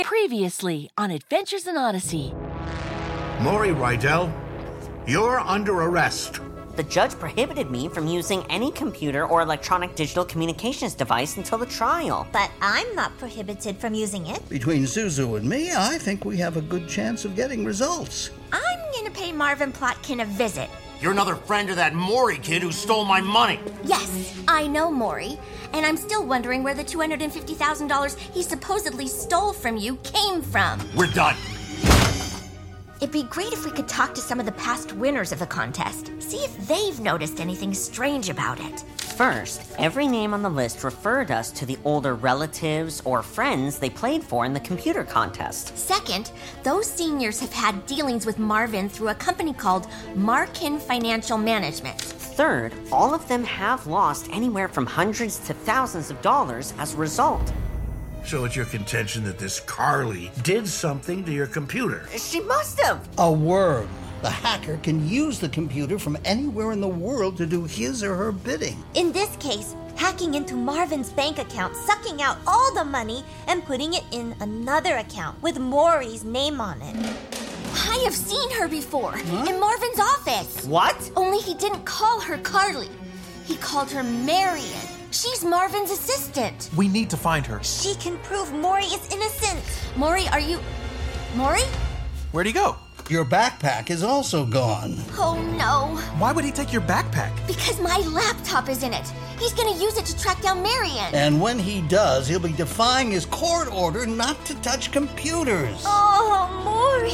Previously on Adventures in Odyssey. Maury Rydell, you're under arrest. The judge prohibited me from using any computer or electronic digital communications device until the trial. But I'm not prohibited from using it. Between Zuzu and me, I think we have a good chance of getting results. I'm gonna pay Marvin Plotkin a visit. You're another friend of that Maury kid who stole my money. Yes, I know Maury, and I'm still wondering where the $250,000 he supposedly stole from you came from. We're done. It'd be great if we could talk to some of the past winners of the contest. See if they've noticed anything strange about it. First, every name on the list referred us to the older relatives or friends they played for in the computer contest. Second, those seniors have had dealings with Marvin through a company called Markin Financial Management. Third, all of them have lost anywhere from hundreds to thousands of dollars as a result. So it's your contention that this Carly did something to your computer? She must have! A worm. The hacker can use the computer from anywhere in the world to do his or her bidding. In this case, hacking into Marvin's bank account, sucking out all the money, and putting it in another account with Maury's name on it. I have seen her before, in Marvin's office. What? Only he didn't call her Carly. He called her Marion. She's Marvin's assistant. We need to find her. She can prove Maury is innocent. Maury, are you... Maury? Where'd he go? Your backpack is also gone. Oh, no. Why would he take your backpack? Because my laptop is in it. He's gonna use it to track down Marion. And when he does, he'll be defying his court order not to touch computers. Oh, Maury!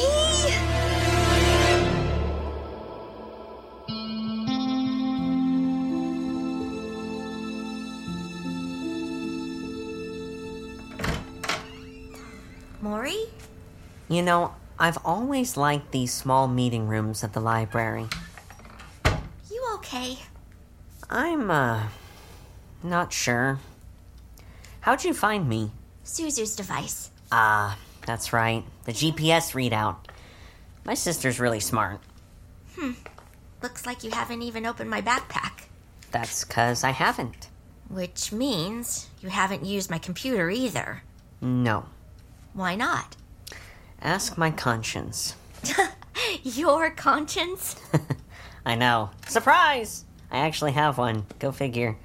Maury? You know, I've always liked these small meeting rooms at the library. You okay? I'm, not sure. How'd you find me? Zuzu's device. Ah, that's right. The GPS readout. My sister's really smart. Looks like you haven't even opened my backpack. That's 'cause I haven't. Which means you haven't used my computer either. No. Why not? Ask my conscience. Your conscience? I know. Surprise! I actually have one. Go figure.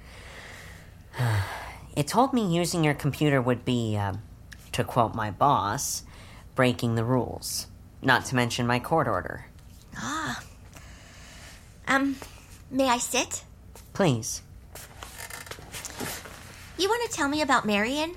It told me using your computer would be, to quote my boss, breaking the rules. Not to mention my court order. May I sit? Please. You want to tell me about Marion?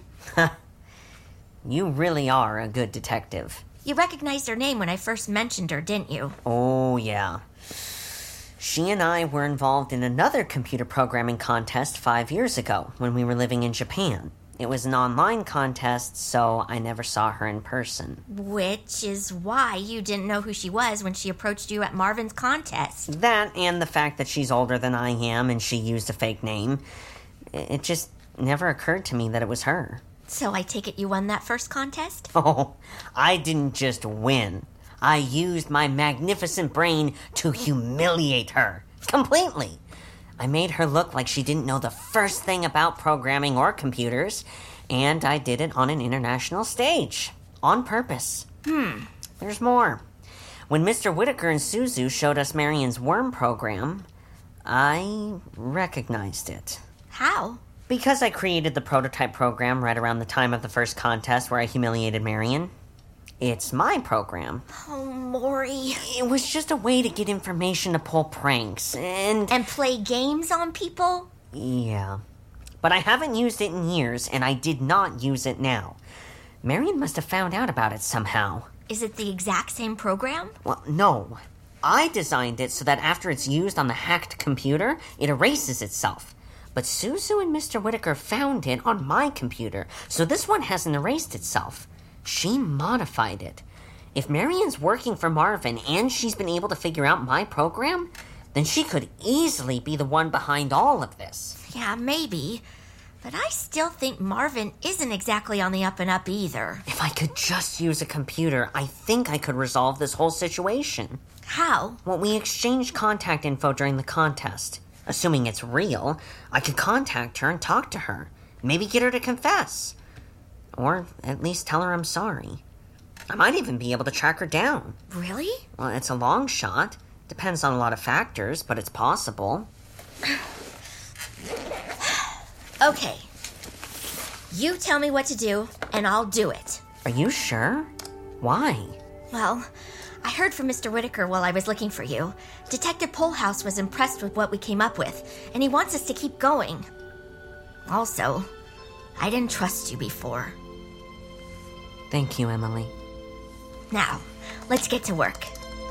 You really are a good detective. You recognized her name when I first mentioned her, didn't you? Oh, yeah. She and I were involved in another computer programming contest 5 years ago when we were living in Japan. It was an online contest, so I never saw her in person. Which is why you didn't know who she was when she approached you at Marvin's contest. That and the fact that she's older than I am and she used a fake name. It just never occurred to me that it was her. So I take it you won that first contest? Oh, I didn't just win. I used my magnificent brain to humiliate her. Completely. I made her look like she didn't know the first thing about programming or computers, and I did it on an international stage. On purpose. There's more. When Mr. Whitaker and Zuzu showed us Marion's worm program, I recognized it. How? Because I created the prototype program right around the time of the first contest where I humiliated Marion. It's my program. Oh, Maury. It was just a way to get information to pull pranks, and play games on people? yeah. But I haven't used it in years, and I did not use it now. Marion must have found out about it somehow. Is it the exact same program? Well, no. I designed it so that after it's used on the hacked computer, it erases itself. But Zuzu and Mr. Whitaker found it on my computer, so this one hasn't erased itself. She modified it. If Marion's working for Marvin and she's been able to figure out my program, then she could easily be the one behind all of this. Yeah, maybe. But I still think Marvin isn't exactly on the up and up either. If I could just use a computer, I think I could resolve this whole situation. How? Well, we exchanged contact info during the contest. Assuming it's real, I could contact her and talk to her. Maybe get her to confess. Or at least tell her I'm sorry. I might even be able to track her down. Really? Well, it's a long shot. Depends on a lot of factors, but it's possible. Okay. You tell me what to do, and I'll do it. Are you sure? Why? Well, I heard from Mr. Whitaker while I was looking for you. Detective Polehouse was impressed with what we came up with, and he wants us to keep going. Also, I didn't trust you before. Thank you, Emily. Now, let's get to work.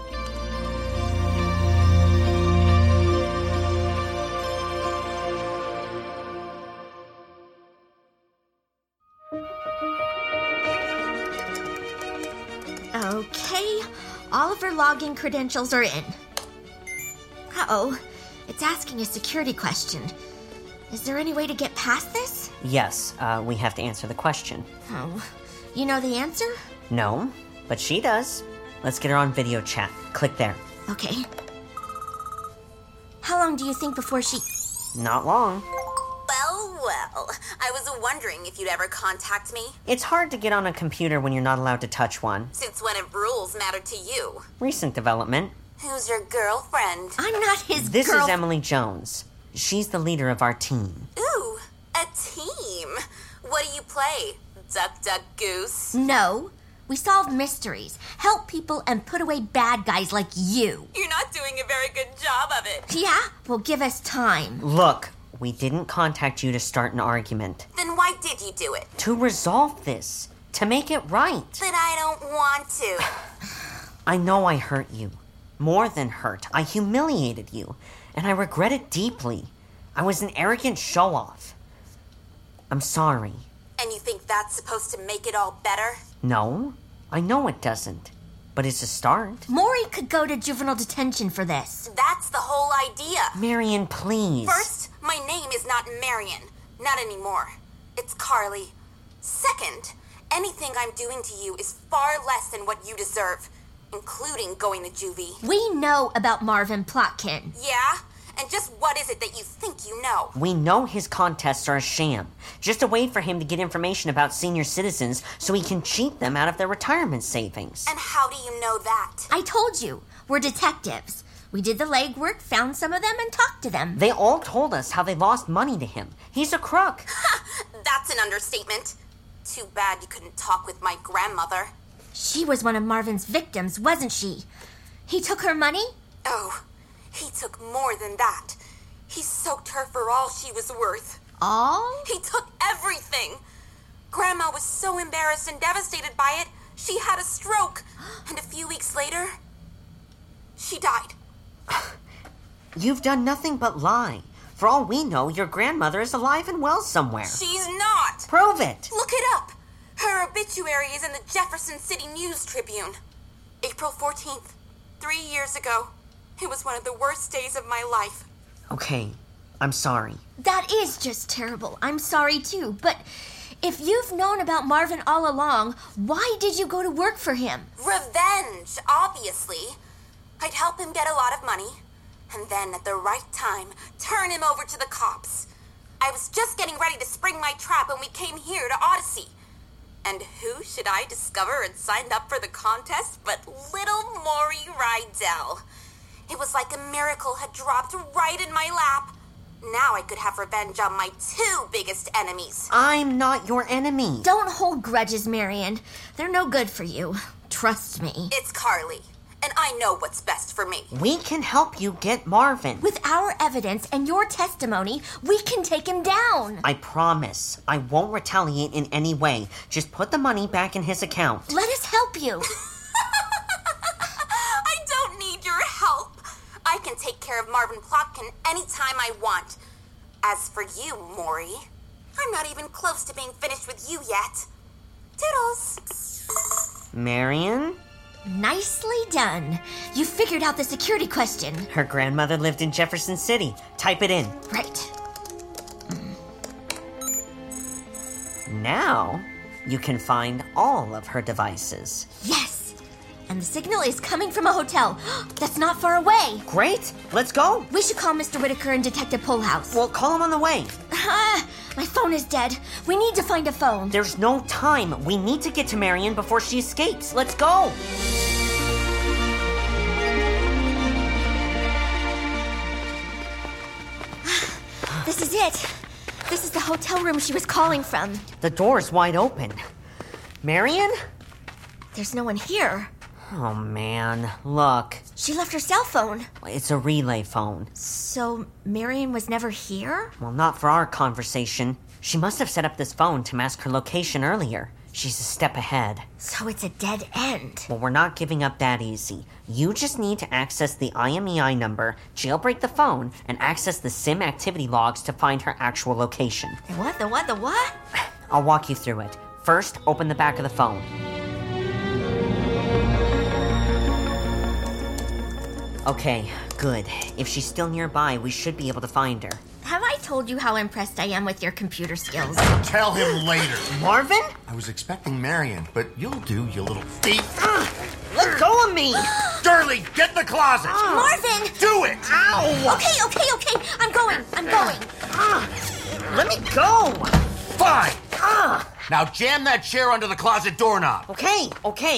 Okay, all of our login credentials are in. Uh-oh, it's asking a security question. Is there any way to get past this? Yes, we have to answer the question. Oh, you know the answer? No, but she does. Let's get her on video chat. Click there. Okay. How long do you think before she... Not long. Well, I was wondering if you'd ever contact me. It's hard to get on a computer when you're not allowed to touch one. Since when have rules mattered to you? Recent development. Who's your girlfriend? I'm not his This girl... is Emily Jones. She's the leader of our team. Ooh, a team. What do you play? Duck, duck, goose? No, we solve mysteries, help people, and put away bad guys like you. You're not doing a very good job of it. Yeah? Well, give us time. Look, we didn't contact you to start an argument. Then why did you do it? To resolve this. To make it right. But I don't want to. I know I hurt you. More than hurt, I humiliated you. And I regret it deeply. I was an arrogant show-off. I'm sorry. And you think that's supposed to make it all better? No, I know it doesn't. But it's a start. Maury could go to juvenile detention for this. That's the whole idea. Marion, please. First, my name is not Marion. Not anymore. It's Carly. Second, anything I'm doing to you is far less than what you deserve, including going to juvie. We know about Marvin Plotkin. Yeah? And just what is it that you think you know? We know his contests are a sham. Just a way for him to get information about senior citizens so he can cheat them out of their retirement savings. And how do you know that? I told you, we're detectives. We did the legwork, found some of them, and talked to them. They all told us how they lost money to him. He's a crook. That's an understatement. Too bad you couldn't talk with my grandmother. She was one of Marvin's victims, wasn't she? He took her money? Oh, he took more than that. He soaked her for all she was worth. All? He took everything. Grandma was so embarrassed and devastated by it, she had a stroke. And a few weeks later, she died. You've done nothing but lie. For all we know, your grandmother is alive and well somewhere. She's not. Prove it. Look it up. Her obituary is in the Jefferson City News Tribune. April 14th, 3 years ago. It was one of the worst days of my life. Okay, I'm sorry. That is just terrible. I'm sorry too. But if you've known about Marvin all along, why did you go to work for him? Revenge, obviously. I'd help him get a lot of money, and then at the right time, turn him over to the cops. I was just getting ready to spring my trap when we came here to Odyssey. And who should I discover and signed up for the contest but little Maury Rydell? It was like a miracle had dropped right in my lap. Now I could have revenge on my two biggest enemies. I'm not your enemy. Don't hold grudges, Marion. They're no good for you. Trust me. It's Carly, and I know what's best for me. We can help you get Marvin. With our evidence and your testimony, we can take him down. I promise. I won't retaliate in any way. Just put the money back in his account. Let us help you. I don't need your help. I can take care of Marvin Plotkin anytime I want. As for you, Maury, I'm not even close to being finished with you yet. Toodles. Marion? Nicely done. You figured out the security question. Her grandmother lived in Jefferson City. Type it in. Right. Now, you can find all of her devices. Yes. And the signal is coming from a hotel. That's not far away. Great. Let's go. We should call Mr. Whitaker and Detective Polehouse. Well, call him on the way. My phone is dead. We need to find a phone. There's no time. We need to get to Marion before she escapes. Let's go. This is it. This is the hotel room she was calling from. The door's wide open. Marion? There's no one here. Oh, man. Look. She left her cell phone. It's a relay phone. So, Marion was never here? Well, not for our conversation. She must have set up this phone to mask her location earlier. She's a step ahead. So it's a dead end. Well, we're not giving up that easy. You just need to access the IMEI number, jailbreak the phone, and access the SIM activity logs to find her actual location. The what? I'll walk you through it. First, open the back of the phone. Okay, good. If she's still nearby, we should be able to find her. Have I told you how impressed I am with your computer skills? Tell him later. Marvin? I was expecting Marion, but you'll do, you little thief. Let go of me! Durley, get in the closet! Marvin! Do it! Ow! Okay. I'm going. Let me go! Fine! Now jam that chair under the closet doorknob. Okay.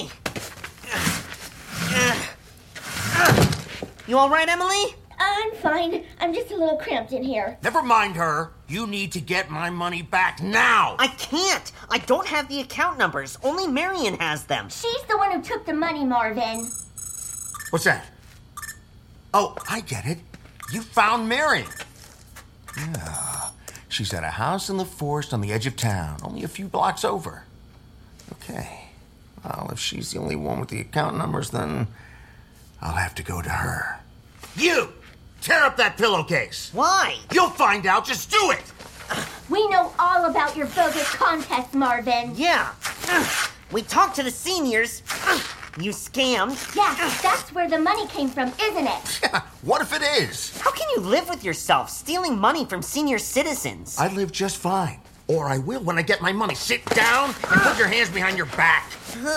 You all right, Emily? I'm fine. I'm just a little cramped in here. Never mind her. You need to get my money back now. I can't. I don't have the account numbers. Only Marion has them. She's the one who took the money, Marvin. What's that? Oh, I get it. You found Marion. Yeah. She's at a house in the forest on the edge of town, only a few blocks over. Okay. Well, if she's the only one with the account numbers, then I'll have to go to her. You! Tear up that pillowcase! Why? You'll find out. Just do it! We know all about your bogus contest, Marvin. Yeah. We talked to the seniors. You scammed. Yes, that's where the money came from, isn't it? What if it is? How can you live with yourself, stealing money from senior citizens? I live just fine. Or I will when I get my money. Sit down and put your hands behind your back.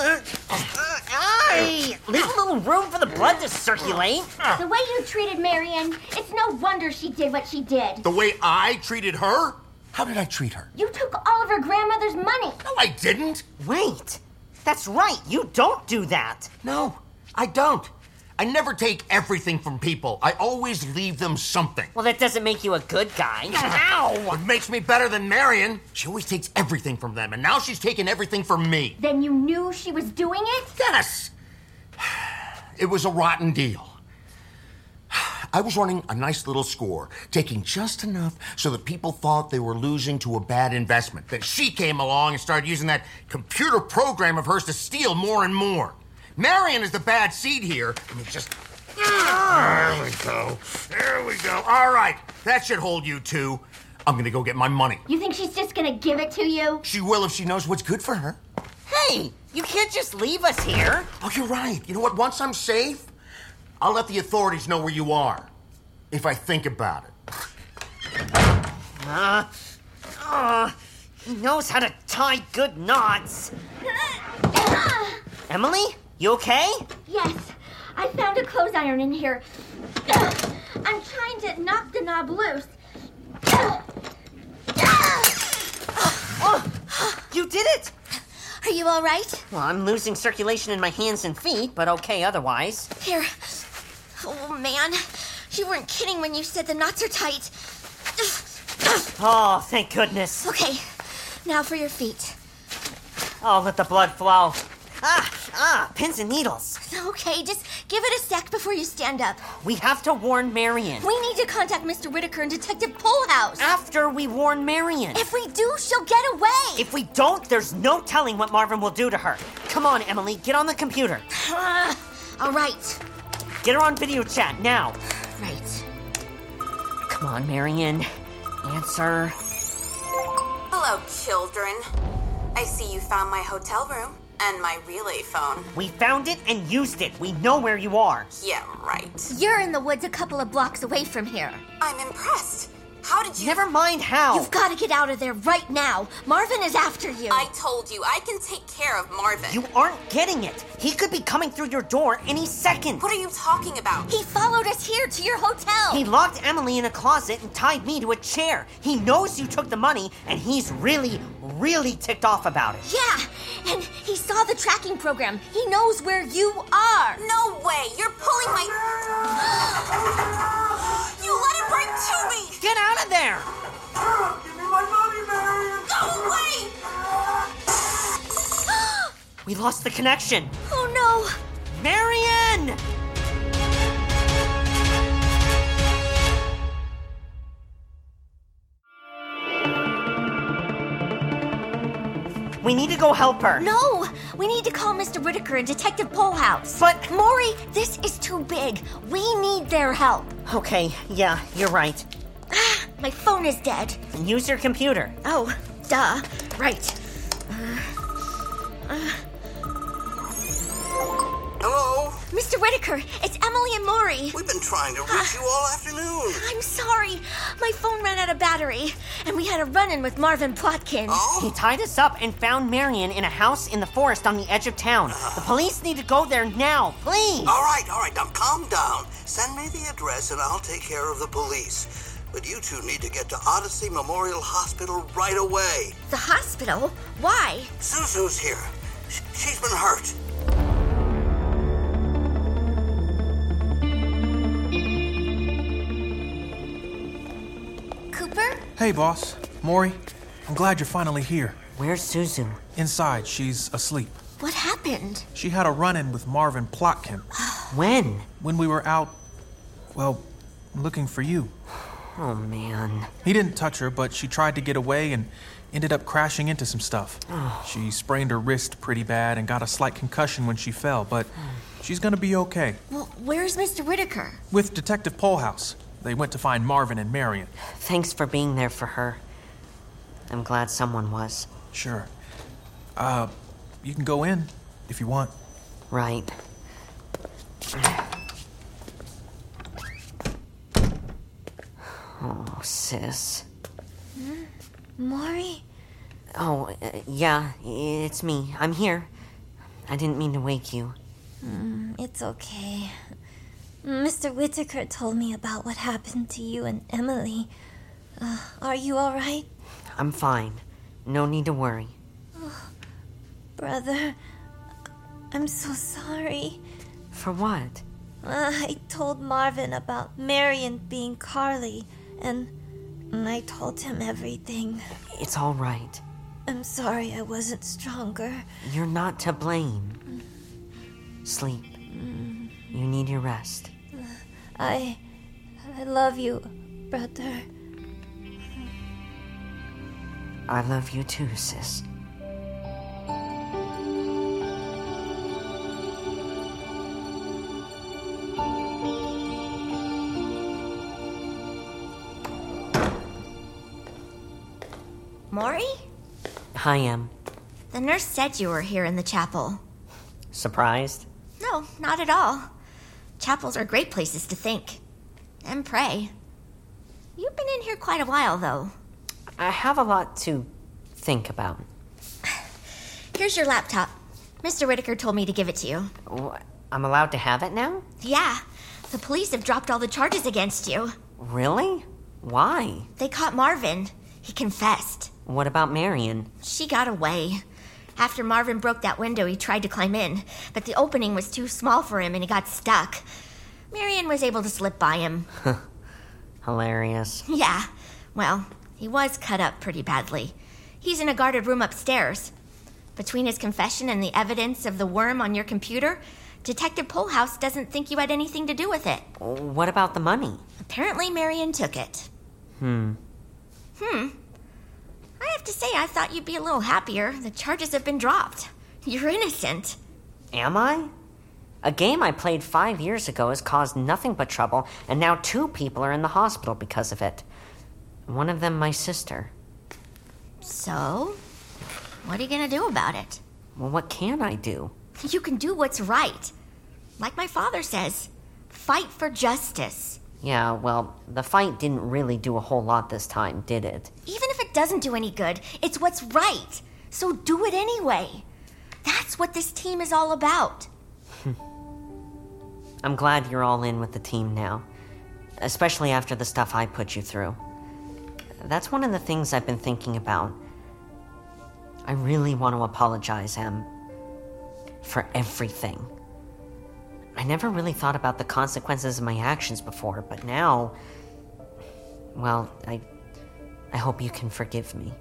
Aye! Leave a little room for the blood to circulate. The way you treated Marion, it's no wonder she did what she did. The way I treated her? How did I treat her? You took all of her grandmother's money. No, I didn't. Wait. That's right. You don't do that. No, I don't. I never take everything from people. I always leave them something. Well, that doesn't make you a good guy. Ow! It makes me better than Marion. She always takes everything from them, and now she's taking everything from me. Then you knew she was doing it? Yes! It was a rotten deal. I was running a nice little score, taking just enough so that people thought they were losing to a bad investment. Then she came along and started using that computer program of hers to steal more and more. Marion is the bad seed here. Let me just... There we go. All right, that should hold you two. I'm gonna go get my money. You think she's just gonna give it to you? She will if she knows what's good for her. Hey, you can't just leave us here. Oh, you're right. You know what? Once I'm safe, I'll let the authorities know where you are. If I think about it. He knows how to tie good knots. Emily, you okay? Yes, I found a clothes iron in here. I'm trying to knock the knob loose. You did it! Are you all right? Well, I'm losing circulation in my hands and feet, but okay otherwise. Here. Oh, man. You weren't kidding when you said the knots are tight. Oh, thank goodness. Okay, now for your feet. Oh, let the blood flow. Pins and needles. Okay, just give it a sec before you stand up. We have to warn Marion. We need to contact Mr. Whitaker and Detective Polehouse. After we warn Marion. If we do, she'll get away. If we don't, there's no telling what Marvin will do to her. Come on, Emily, get on the computer. All right. Get her on video chat now. Right. Come on, Marion. Answer. Hello, children. I see you found my hotel room and my relay phone. We found it and used it. We know where you are. Yeah, right. You're in the woods a couple of blocks away from here. I'm impressed. How did you... Never mind how. You've got to get out of there right now. Marvin is after you. I told you, I can take care of Marvin. You aren't getting it. He could be coming through your door any second. What are you talking about? He followed us here to your hotel. He locked Emily in a closet and tied me to a chair. He knows you took the money, and he's really, really ticked off about it. Yeah, and he saw the tracking program. He knows where you are. No way! You're pulling my... You let him break to me! Get out of there! Give me my money, Marion! Go away! We lost the connection. Oh no! Marion! We need to go help her. No! We need to call Mr. Whitaker and Detective Polehouse. But... Maury, this is too big. We need their help. Okay, yeah, you're right. My phone is dead. Use your computer. Oh, duh. Right. Hello? Mr. Whitaker, it's Emily and Maury. We've been trying to reach you all afternoon. I'm sorry. My phone ran out of battery, and we had a run-in with Marvin Plotkin. Oh? He tied us up and found Marion in a house in the forest on the edge of town. The police need to go there now, please. All right. Now calm down. Send me the address and I'll take care of the police. But you two need to get to Odyssey Memorial Hospital right away. The hospital? Why? Suzu's here. She's been hurt. Cooper? Hey, boss. Maury, I'm glad you're finally here. Where's Suzu? Inside, she's asleep. What happened? She had a run-in with Marvin Plotkin When? when we were out, well, looking for you. Oh, man. He didn't touch her, but she tried to get away and ended up crashing into some stuff. She sprained her wrist pretty bad and got a slight concussion when she fell, but she's gonna be okay. Well, where's Mr. Whitaker? With Detective Polehouse. They went to find Marvin and Marion. Thanks for being there for her. I'm glad someone was. Sure. You can go in if you want. Right. Oh, sis. Maury? Oh, yeah, it's me. I'm here. I didn't mean to wake you. It's okay. Mr. Whitaker told me about what happened to you and Emily. Are you all right? I'm fine. No need to worry. Brother, I'm so sorry. For what? I told Marvin about Marion being Carly, and I told him everything. It's all right. I'm sorry I wasn't stronger. You're not to blame. Sleep. You need your rest. I love you, brother. I love you too, sis. Maury? Hi, Em. The nurse said you were here in the chapel. Surprised? No, not at all. Chapels are great places to think and pray. You've been in here quite a while, though. I have a lot to think about. Here's your laptop. Mr. Whitaker told me to give it to you. I'm allowed to have it now? Yeah, the police have dropped all the charges against you. Really? Why? They caught Marvin. He confessed. What about Marion? She got away. After Marvin broke that window, he tried to climb in, but the opening was too small for him and he got stuck. Marion was able to slip by him. Hilarious. Yeah, well, he was cut up pretty badly. He's in a guarded room upstairs. Between his confession and the evidence of the worm on your computer, Detective Polehouse doesn't think you had anything to do with it. What about the money? Apparently Marion took it. I have to say, I thought you'd be a little happier. The charges have been dropped. You're innocent. Am I? A game I played 5 years ago has caused nothing but trouble, and now 2 people are in the hospital because of it. One of them my sister. So? What are you gonna do about it? Well, what can I do? You can do what's right. Like my father says, fight for justice. Yeah, well, the fight didn't really do a whole lot this time, did it? Even if it doesn't do any good, it's what's right. So do it anyway. That's what this team is all about. I'm glad you're all in with the team now, especially after the stuff I put you through. That's one of the things I've been thinking about. I really want to apologize, Em, for everything. I never really thought about the consequences of my actions before, but now, well, I hope you can forgive me.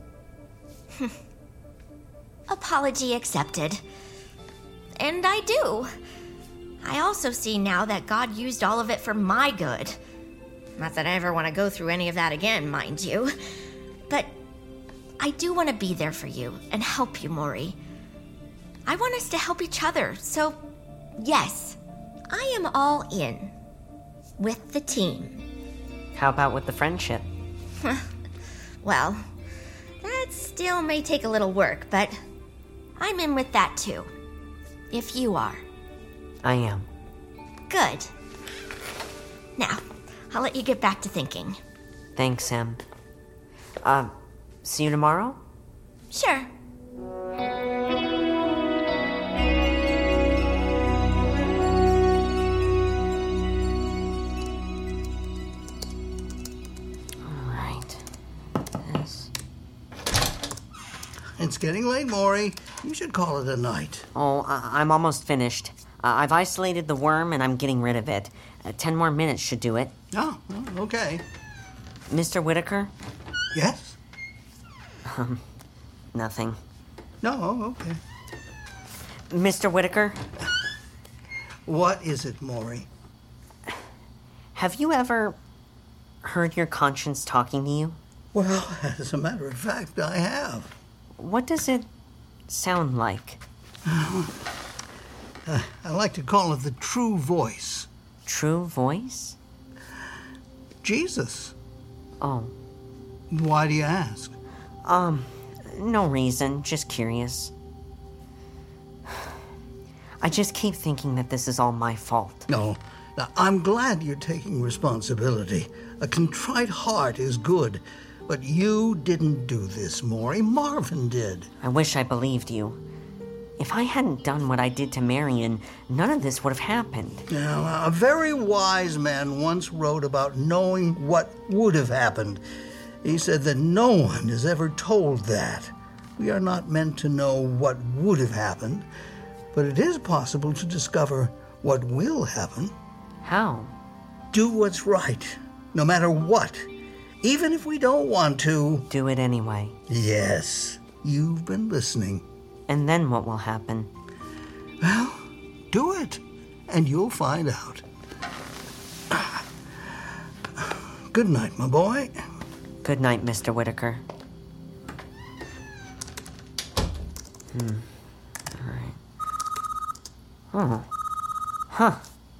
Apology accepted. And I do. I also see now that God used all of it for my good. Not that I ever want to go through any of that again, mind you. But I do want to be there for you and help you, Maury. I want us to help each other, so yes, I am all in. With the team. How about with the friendship? Well, that still may take a little work, but I'm in with that too. If you are. I am. Good. Now, I'll let you get back to thinking. Thanks, Em. See you tomorrow? Sure. It's getting late, Maury. You should call it a night. Oh, I'm almost finished. I've isolated the worm and I'm getting rid of it. 10 more minutes should do it. Oh, well, okay. Mr. Whitaker? Yes? Nothing. No, okay. Mr. Whitaker? What is it, Maury? Have you ever heard your conscience talking to you? Well, as a matter of fact, I have. What does it sound like? I like to call it the true voice. True voice? Jesus. Oh. Why do you ask? No reason, just curious. I just keep thinking that this is all my fault. No. Now, I'm glad you're taking responsibility. A contrite heart is good. But you didn't do this, Maury. Marvin did. I wish I believed you. If I hadn't done what I did to Marion, none of this would have happened. Now, a very wise man once wrote about knowing what would have happened. He said that no one is ever told that. We are not meant to know what would have happened, but it is possible to discover what will happen. How? Do what's right, no matter what. Even if we don't want to. Do it anyway. Yes, you've been listening. And then what will happen? Well, do it, and you'll find out. Good night, my boy. Good night, Mr. Whitaker. All right. Oh. Huh.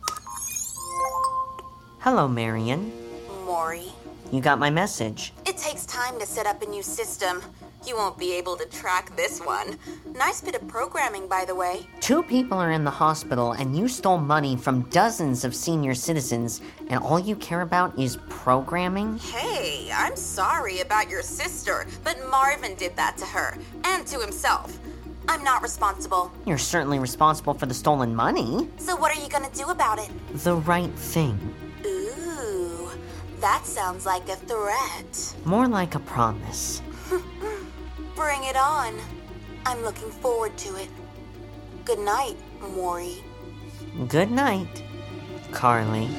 Hello, Marion. Maury. You got my message. It takes time to set up a new system. You won't be able to track this one. Nice bit of programming, by the way. 2 people are in the hospital, and you stole money from dozens of senior citizens, and all you care about is programming? Hey, I'm sorry about your sister, but Marvin did that to her, and to himself. I'm not responsible. You're certainly responsible for the stolen money. So what are you gonna do about it? The right thing. Ooh, that sounds like a threat. More like a promise. Bring it on. I'm looking forward to it. Good night, Maury. Good night, Carly.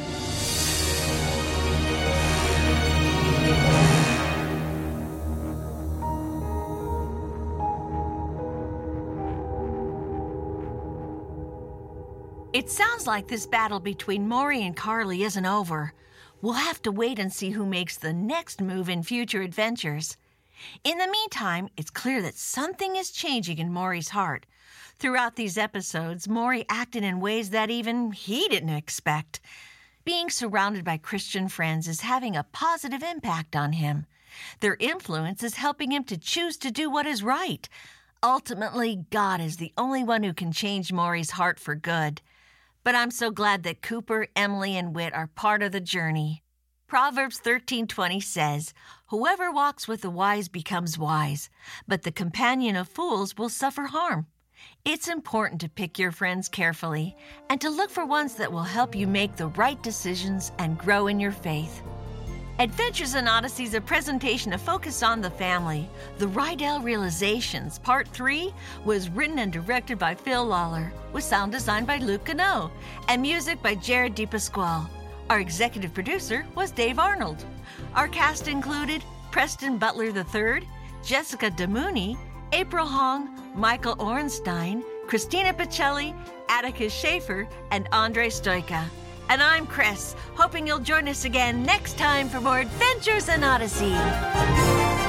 It sounds like this battle between Maury and Carly isn't over. We'll have to wait and see who makes the next move in future adventures. In the meantime, it's clear that something is changing in Maury's heart. Throughout these episodes, Maury acted in ways that even he didn't expect. Being surrounded by Christian friends is having a positive impact on him. Their influence is helping him to choose to do what is right. Ultimately, God is the only one who can change Maury's heart for good. But I'm so glad that Cooper, Emily, and Whit are part of the journey. Proverbs 13:20 says, "Whoever walks with the wise becomes wise, but the companion of fools will suffer harm." It's important to pick your friends carefully and to look for ones that will help you make the right decisions and grow in your faith. Adventures in Odyssey is a presentation of Focus on the Family. The Rydell Realizations, Part 3, was written and directed by Phil Lawler, with sound design by Luke Gano, and music by Jared DePasquale. Our executive producer was Dave Arnold. Our cast included Preston Butler III, Jessica DeMooney, April Hong, Michael Orenstein, Christina Pacelli, Atticus Schaefer, and Andre Stoika. And I'm Chris, hoping you'll join us again next time for more Adventures in Odyssey.